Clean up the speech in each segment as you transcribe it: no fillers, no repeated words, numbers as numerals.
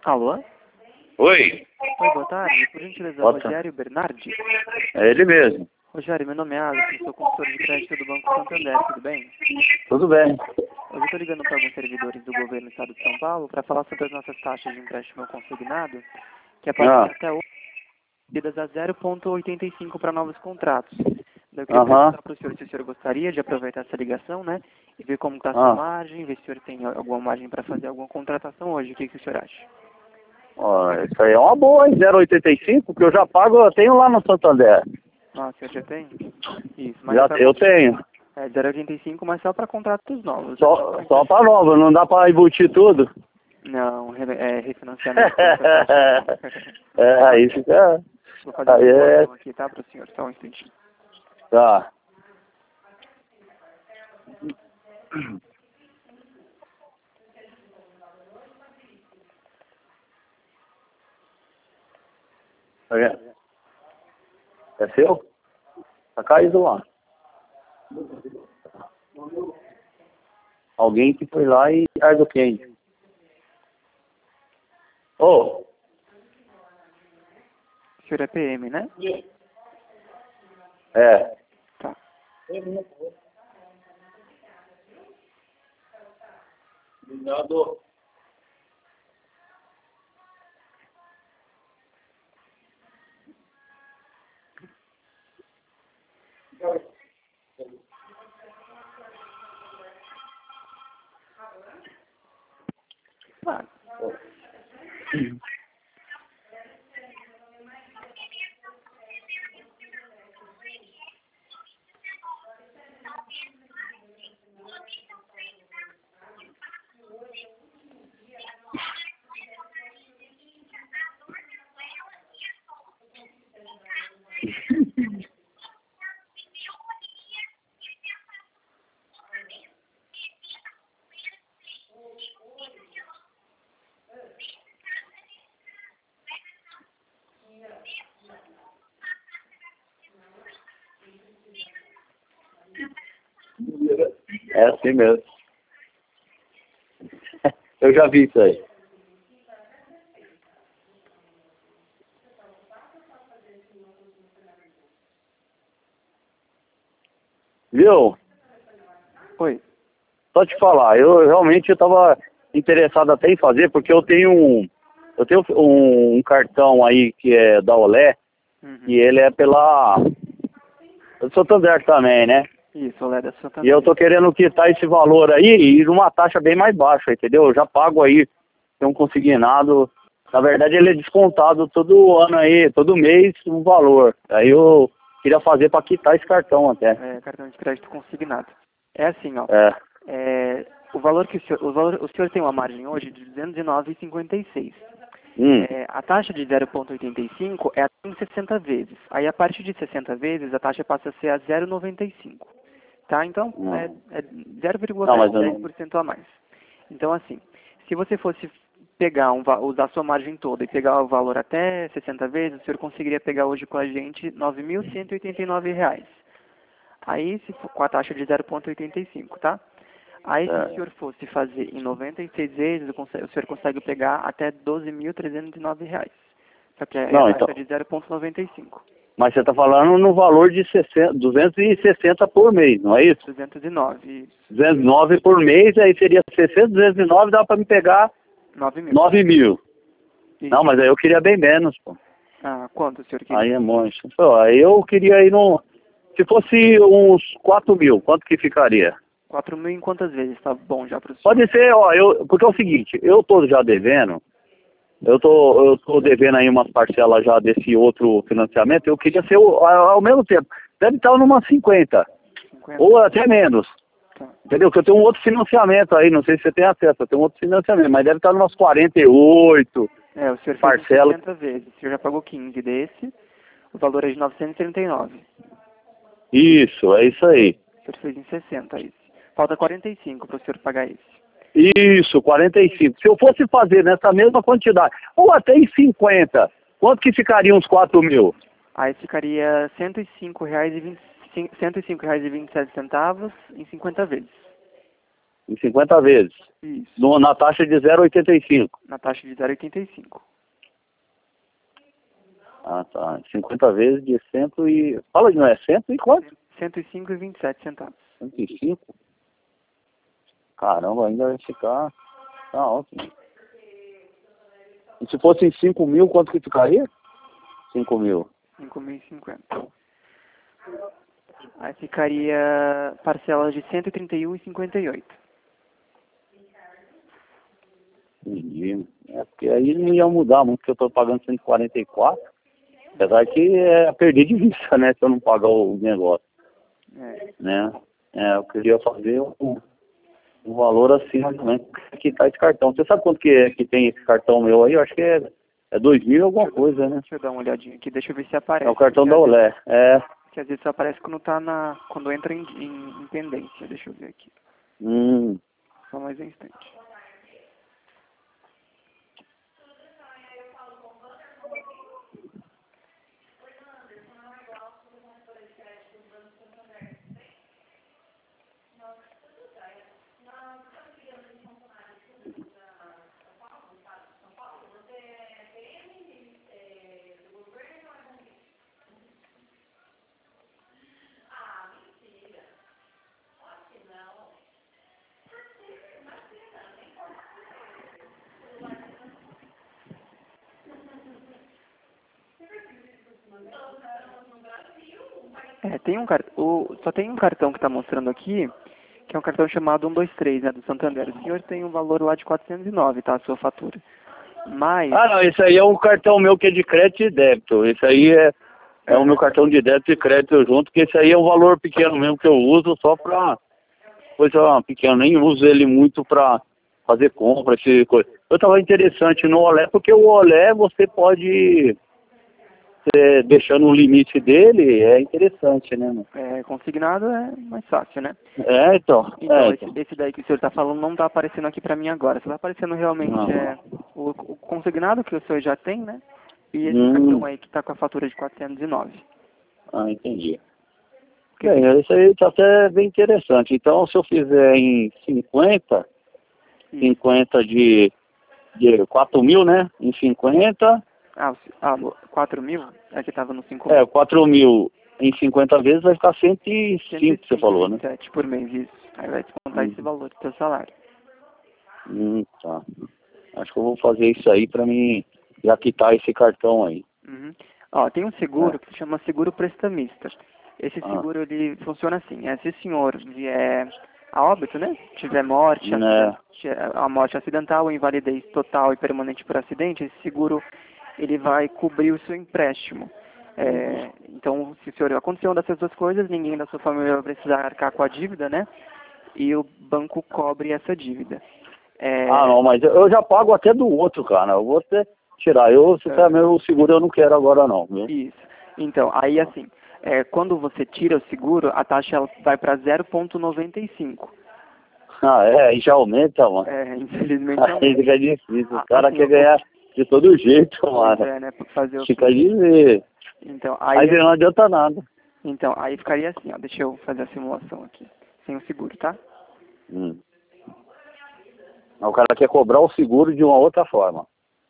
Alô? Oi. Oi, boa tarde. Por gentileza, Boa tarde. Rogério Bernardi? É ele mesmo. Rogério, meu nome é Alex, sou consultor de crédito do Banco Santander, tudo bem? Tudo bem. Hoje eu estou ligando para alguns servidores do governo do estado de São Paulo para falar sobre as nossas taxas de empréstimo consignado, que aparecem até hoje subidas a 0,85 para novos contratos. Eu queria perguntar para o senhor se o senhor gostaria de aproveitar essa ligação, né? E ver como está a sua margem, ver se o senhor tem alguma margem para fazer alguma contratação hoje. O que o senhor acha? Ó, isso aí é uma boa, hein? 0,85, que eu já pago, eu tenho lá no Santander. Ah, o senhor já tem? Isso, mas Já, eu tenho. É 0,85, mas só para contratos novos. Só para nova, não dá para embutir tudo? Não, é refinanciamento. Aí fica... Vou fazer uma informação aqui, tá, para o senhor, só um instantinho. Tá. Tá vendo? É seu? Tá caído lá. Alguém que foi lá e largou quem? Ô! O senhor é PM, né? É. Tá. Obrigado. Ah, É assim mesmo. Eu já vi isso aí. Viu? oi. Só te falar, eu realmente estava interessado até em fazer, porque eu tenho um cartão aí que é da Olé, e ele é pela Santander também, né? Isso, Olé da Santander. E eu tô querendo quitar esse valor aí e numa taxa bem mais baixa, entendeu? Eu já pago aí, tem um consignado, na verdade ele é descontado todo ano aí, todo mês um valor. Aí eu queria fazer para quitar esse cartão até. É, cartão de crédito consignado. É assim, ó. É. O valor que o senhor tem uma margem hoje de 209,56. A taxa de 0,85 é até em 60 vezes. Aí, a partir de 60 vezes, a taxa passa a ser a 0,95. Tá? Então, é 0,10% a mais. Então, assim, se você fosse pegar usar a sua margem toda e pegar o valor até 60 vezes, o senhor conseguiria pegar hoje com a gente R$ 9.189. Aí, se for, com a taxa de 0,85, tá? Aí, se o senhor fosse fazer em 96 vezes, o senhor consegue pegar até R$ 12.309. Só que é a taxa de 0,95. Mas você está falando no valor de 260 por mês, não é isso? 209, isso. 209 por mês, aí seria 60, 209, dá para me pegar 9 mil. Isso. Não, mas aí eu queria bem menos, pô. Ah, quanto o senhor queria? Aí é monstro. Pô, aí eu queria ir no... Se fosse uns 4 mil, quanto que ficaria? 4 mil em quantas vezes? Tá bom já para o senhor? Pode ser, ó, porque é o seguinte, eu tô já devendo, eu tô devendo aí umas parcelas já desse outro financiamento, eu queria ser ao mesmo tempo. Deve estar numas 50. Ou até menos. Tá. Entendeu? Porque eu tenho um outro financiamento aí, não sei se você tem acesso, eu tenho um outro financiamento, mas deve estar numas 48. O senhor parcela. fez 60 vezes, o senhor já pagou 15 desse, o valor é de 939. Isso, é isso aí. O senhor fez em 60 esse. Falta 45 para o senhor pagar esse. Isso, 45. Se eu fosse fazer nessa mesma quantidade, ou até em 50, quanto que ficaria uns 4 mil? Aí ficaria R$ 105,27 em 50 vezes. Em 50 vezes. Isso. Na taxa de 0,85. Na taxa de 0,85. Ah, tá. 50 vezes de 100 e... Fala, não é 100 e quanto? 105,27 centavos. 105? Caramba, ainda vai ficar... Tá alto. E se fosse em 5 mil, quanto que ficaria? 5 mil. 5.050. Aí ficaria parcelas de 131,58. Entendi. É, porque aí não ia mudar muito, porque eu tô pagando 144. Apesar que é perder de vista, né, se eu não pagar o negócio. Né? Eu queria fazer um valor acima também que tá esse cartão. Você sabe quanto que tem esse cartão meu aí? Eu acho que é 2.000 alguma coisa, né? Deixa eu dar uma olhadinha aqui, deixa eu ver se aparece. É o cartão da Olé. Que às vezes só aparece quando tá quando entra em pendência. Deixa eu ver aqui. Só mais um instante. Só tem um cartão que está mostrando aqui, que é um cartão chamado 123, né, do Santander. O senhor tem um valor lá de 409, tá, a sua fatura. Mas... Ah, não, esse aí é um cartão meu que é de crédito e débito. Esse aí é o meu cartão de débito e crédito junto, que esse aí é um valor pequeno mesmo que eu uso só pra coisa pequena. Nem uso ele muito pra fazer compra, esse coisa. Eu tava interessante no Olé, porque o Olé você pode... deixando o limite dele, é interessante, né? Consignado é mais fácil, né? Então. Esse daí que o senhor está falando não está aparecendo aqui para mim agora. Só está aparecendo realmente o consignado que o senhor já tem, né? E esse cartão aí que está com a fatura de 409. Ah, entendi. Bem, isso aí está até bem interessante. Então, se eu fizer em 50 de 4 mil, né? Em 50... 4 mil? É que estava no 5 mil. 4 mil em 50 vezes vai ficar 105, você falou, né? 107 por mês, isso. Aí vai descontar esse valor do seu salário. Tá. Acho que eu vou fazer isso aí para mim já quitar esse cartão aí. Tem um seguro que se chama seguro prestamista. Esse seguro, ele funciona assim. Se o senhor vier a óbito, né? Tiver morte, a morte acidental, invalidez total e permanente por acidente, esse seguro ele vai cobrir o seu empréstimo. Então, se o senhor aconteceu uma dessas duas coisas, ninguém da sua família vai precisar arcar com a dívida, né? E o banco cobre essa dívida. Não, mas eu já pago até do outro, cara. Eu vou até tirar. O seguro eu não quero agora não, viu? Isso. Então, aí assim, quando você tira o seguro, a taxa vai para 0,95. Aí já aumenta, mano. Infelizmente aumenta. Aí fica difícil. O cara quer ganhar de todo jeito, mano. Né? Fazer o fica de ver. Então, aí não adianta nada. Então, aí ficaria assim, ó. Deixa eu fazer a simulação aqui. Sem o seguro, tá? O cara quer cobrar o seguro de uma outra forma.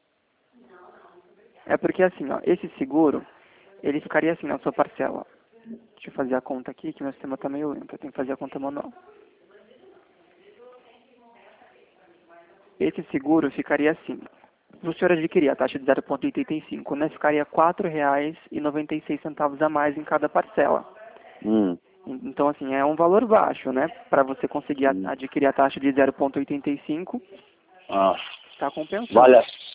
É porque assim, ó, esse seguro, ele ficaria assim na sua parcela. Deixa eu fazer a conta aqui, que meu sistema tá meio lento. Eu tenho que fazer a conta manual. Esse seguro ficaria assim. Se o senhor adquirir a taxa de 0,85, né, ficaria R$ 4,96 a mais em cada parcela. Então, assim, é um valor baixo, né? Para você conseguir adquirir a taxa de 0,85, está compensando. Vale.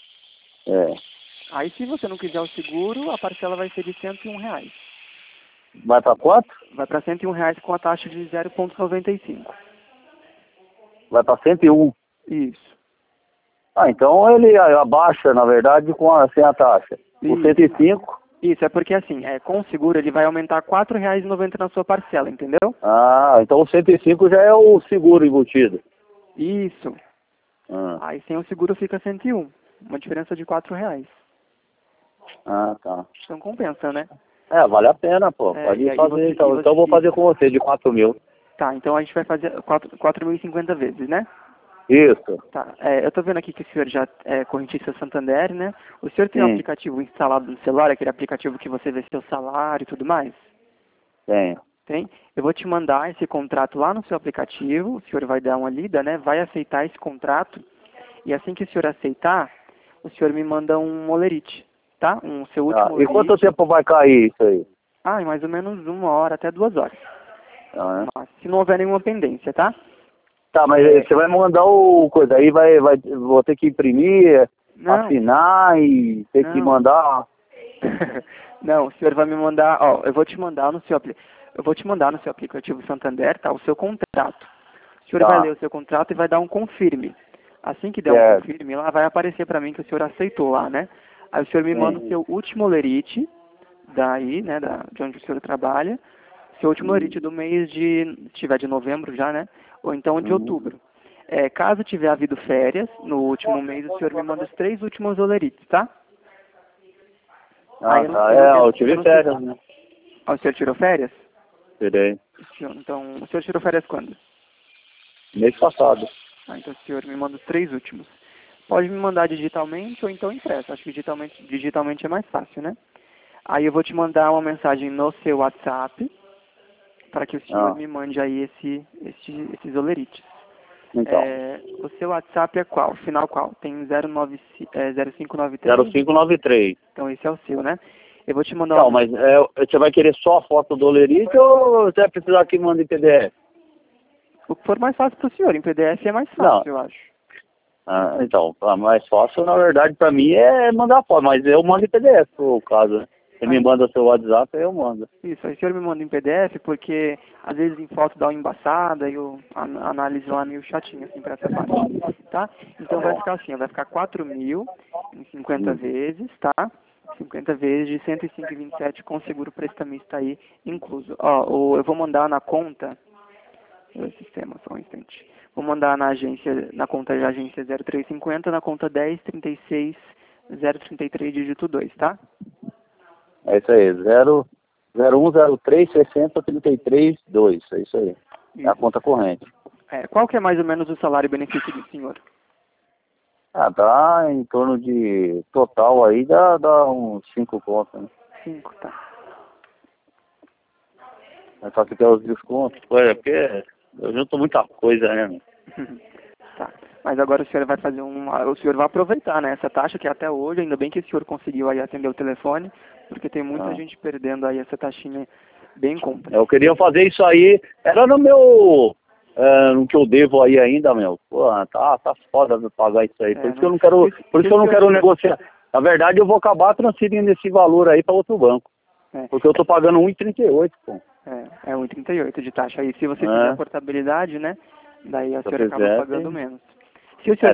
Aí, se você não quiser o seguro, a parcela vai ser de R$ 101. Vai para quanto? Vai para R$ 101 com a taxa de 0,95. Vai para 101? Isso. Então ele abaixa, na verdade, sem a taxa. O 105... Isso, é porque assim, com o seguro ele vai aumentar R$ 4,90 na sua parcela, entendeu? Então o 105 já é o seguro embutido. Isso. Aí sem o seguro fica 101. Uma diferença de R$ 4,00. Tá. Então compensa, né? Vale a pena, pô. Pode fazer, então. Então eu vou fazer com você, de 4 mil. Tá, então a gente vai fazer 4.050 vezes, né? Isso. Tá, eu tô vendo aqui que o senhor já é correntista Santander, né? O senhor tem um aplicativo instalado no celular, aquele aplicativo que você vê seu salário e tudo mais? Tenho. Tem? Eu vou te mandar esse contrato lá no seu aplicativo, o senhor vai dar uma lida, né? Vai aceitar esse contrato e assim que o senhor aceitar, o senhor me manda um olerite, tá? Seu último E olerite. quanto tempo vai cair isso aí? Em mais ou menos 1 hora até 2 horas. Ah, Mas, se não houver nenhuma pendência, tá? Tá, mas você vai mandar o coisa, aí vou ter que imprimir, assinar e ter que mandar. Não, o senhor vai me mandar, eu vou te mandar no seu aplicativo Santander, tá? O seu contrato. O senhor vai ler o seu contrato e vai dar um confirme. Assim que der um confirme lá, vai aparecer para mim que o senhor aceitou lá, né? Aí o senhor me manda o seu último olerite, daí, né, de onde o senhor trabalha, seu último olerite do mês se tiver de novembro já, né? Ou então de outubro. Caso tiver havido férias, no último mês o senhor me manda os 3 últimos olerites, tá? Eu tive férias, né? O senhor tirou férias? Tirei. Então, o senhor tirou férias quando? Mês passado. Então o senhor me manda os 3 últimos. Pode me mandar digitalmente ou então impresso. Acho que digitalmente é mais fácil, né? Aí eu vou te mandar uma mensagem no seu WhatsApp para que o senhor me mande aí esses olerites. Então. O seu WhatsApp é qual? Final qual? Tem 0593? 0593. Então esse é o seu, né? Eu vou te mandar Não, mas você vai querer só a foto do olerite ou você vai precisar que mande em PDF? O que for mais fácil para o senhor. Em PDF é mais fácil, eu acho. Então, mais fácil, na verdade, para mim é mandar foto, mas eu mando em PDF, por caso, né? Você me manda seu WhatsApp, eu mando. Isso, aí o senhor me manda em PDF, porque às vezes em foto dá uma embaçada e a análise lá é meio chatinha, assim, para essa parte, tá? Então vai ficar assim, vai ficar 4.000 em 50 vezes, tá? 50 vezes de 105,27 com seguro prestamista aí incluso. Eu vou mandar na conta, o sistema, só um instante. Vou mandar na conta de agência 0350, na conta 1036 033 dígito 2, tá? É isso aí, 0103 60 33 2, é isso aí. Isso. É a conta corrente. Qual que é mais ou menos o salário e benefício do senhor? Tá em torno de total aí, dá uns 5 contas, né? 5, tá. Só que tem os descontos, porque eu junto muita coisa, né? Tá. Mas agora o senhor vai fazer o senhor vai aproveitar, né, essa taxa que até hoje, ainda bem que o senhor conseguiu aí atender o telefone, porque tem muita gente perdendo aí essa taxinha bem em conta. Eu queria fazer isso aí, era no meu, no que eu devo aí ainda, meu. Pô, tá foda de pagar isso aí, por isso que eu não quero, negociar. Na verdade eu vou acabar transferindo esse valor aí para outro banco, porque eu tô pagando 1,38, pô. É 1,38 de taxa aí, se você fizer a portabilidade, né, daí o senhor acaba pagando menos. Se o senhor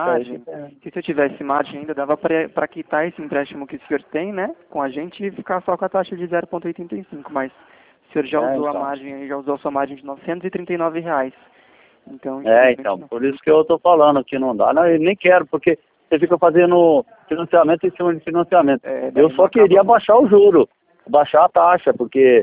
tivesse margem, ainda dava para quitar esse empréstimo que o senhor tem, né, com a gente e ficar só com a taxa de 0,85, mas o senhor já usou a margem aí, já usou a sua margem de R$ 939. Então, por isso que eu tô falando que não dá, eu nem quero, porque você fica fazendo financiamento em cima de financiamento. Eu só queria baixar o juro, baixar a taxa, porque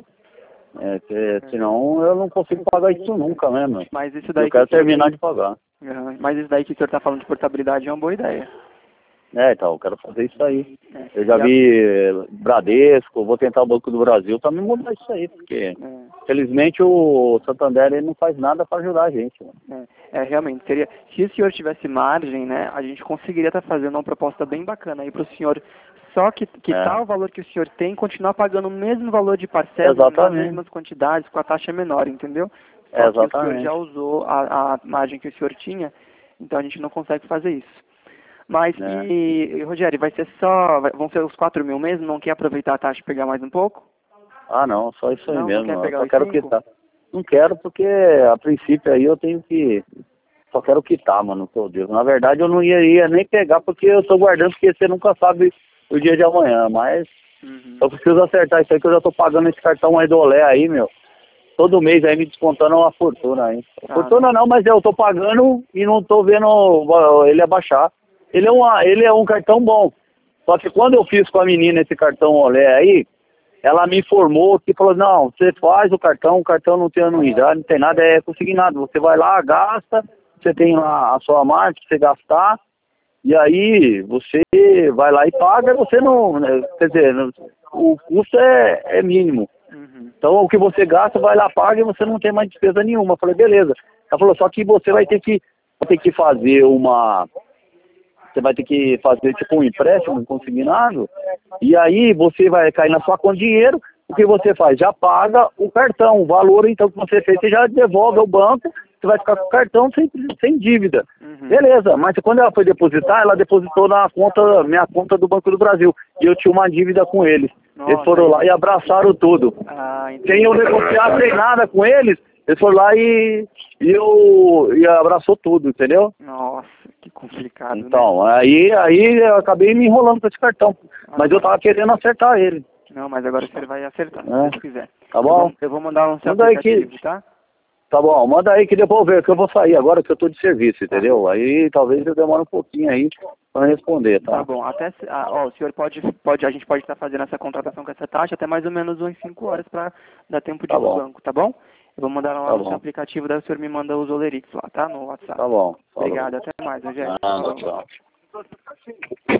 senão eu não consigo pagar isso nunca, né, meu? Mas isso daí eu quero terminar de pagar. Mas isso daí que o senhor está falando de portabilidade é uma boa ideia. Então, eu quero fazer isso aí. Eu já vi Bradesco, vou tentar o Banco do Brasil para me mudar isso aí, porque felizmente o Santander ele não faz nada para ajudar a gente. Né? Realmente, seria, se o senhor tivesse margem, né, a gente conseguiria estar fazendo uma proposta bem bacana aí para o senhor, só que tal o valor que o senhor tem, continuar pagando o mesmo valor de parcela, nas mesmas quantidades, com a taxa menor, entendeu? Só que o senhor já usou a margem que o senhor tinha, então a gente não consegue fazer isso. Mas, Rogério, vão ser os 4.000 mesmo? Não quer aproveitar a taxa e pegar mais um pouco? Não, só isso aí mesmo. Não quer pegar só quero 5? quitar. Não quero porque, a princípio, aí eu tenho que... Só quero quitar, mano, meu Deus. Na verdade, eu não ia nem pegar porque eu tô guardando, porque você nunca sabe o dia de amanhã. Mas eu preciso acertar isso aí, que eu já tô pagando esse cartão aí do Olé aí, meu. Todo mês aí me descontando uma fortuna aí. Fortuna não, mas eu tô pagando e não tô vendo ele abaixar. Ele é um cartão bom. Só que quando eu fiz com a menina esse cartão Olé aí, ela me informou que falou, não, você faz o cartão não tem anuidade, não tem nada, é consignado. Você vai lá, gasta, você tem lá a sua marca, você gastar, e aí você vai lá e paga, você não, quer dizer, o custo é mínimo. Uhum. Então o que você gasta, vai lá, paga e você não tem mais despesa nenhuma. Eu falei, beleza. Ela falou, só que você vai ter que fazer você vai ter que fazer tipo um empréstimo consignado, e aí você vai cair na sua conta de dinheiro, o que você faz? Já paga o cartão, o valor então que você fez, você já devolve ao banco, você vai ficar com o cartão sem dívida. Uhum. Beleza, mas quando ela foi depositar, ela depositou na minha conta do Banco do Brasil, e eu tinha uma dívida com eles. Nossa, eles foram lá e abraçaram tudo. Sem eu negociar, sem nada com eles, eles foram lá e abraçou tudo, entendeu? Nossa, que complicado. Então, né? aí eu acabei me enrolando com esse cartão. Mas eu tava querendo acertar ele. Não, mas agora você vai acertar, se Deus quiser. Tá bom? Eu vou mandar um seu Manda aí aplicativo, tá? Tá bom, manda aí que depois eu ver, que eu vou sair agora que eu tô de serviço, entendeu? Aí talvez eu demore um pouquinho aí pra responder, tá? Tá bom, o senhor a gente pode estar fazendo essa contratação com essa taxa até mais ou menos umas 5 horas para dar tempo de ir pro banco, tá bom? Eu vou mandar lá no seu aplicativo, daí o senhor me manda os Olerix lá, tá? No WhatsApp. Tá bom. Obrigado, até mais, Rogério. Tchau.